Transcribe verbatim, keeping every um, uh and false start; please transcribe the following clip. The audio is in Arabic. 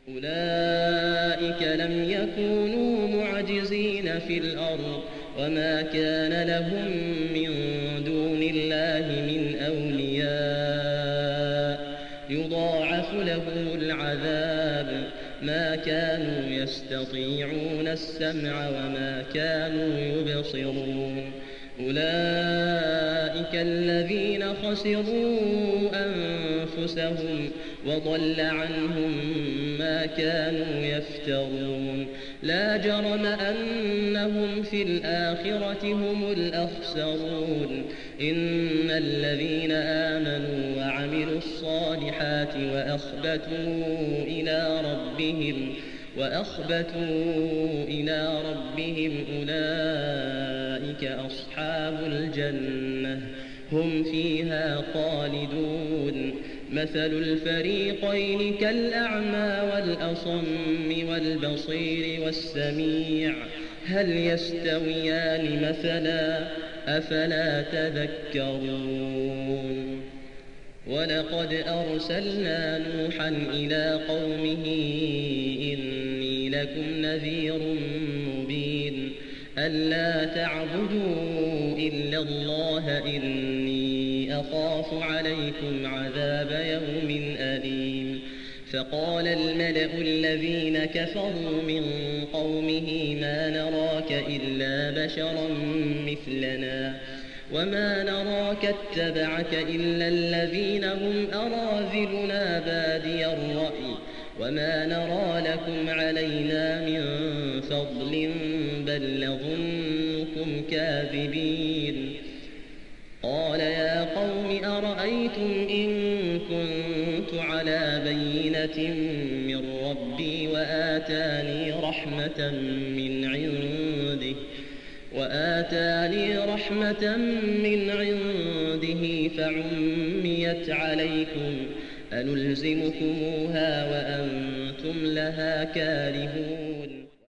أولئك لم يكونوا معجزين في الأرض وما كان لهم من دون الله من أولياء يضاعف لهم العذاب ما كانوا يستطيعون السمع وما كانوا يبصرون أولئك الذين خسروا أنفسهم وضل عنهم ما كانوا يفترون لا جرم أنهم في الآخرة هم الأخسرون إن الذين آمنوا وعملوا الصالحات وأخبتوا إلى ربهم وأخبتوا إلى ربهم أولئك أصحاب الجنة هم فيها خالدون مثل الفريقين كالأعمى والأصم والبصير والسميع هل يستويان مثلا أفلا تذكرون ولقد أرسلنا نوحا إلى قومه إني لكم نذير مبين ألا تعبدوا إلا الله إني أخاف عليكم عذاب يوم أليم فقال الملأ الذين كفروا من قومه ما نراك إلا بشرا مثلنا وما نراك اتبعك إلا الذين هم أراذلنا بادي الرأي وما نرى لكم علينا من فضل بل نظنكم كاذبين قال يا قوم أرأيتم إن كنت على بينة من ربي وآتاني رحمة من عنده وآتاني رحمة من عنده فعميت عليكم أنلزمكموها وأنتم لها كارهون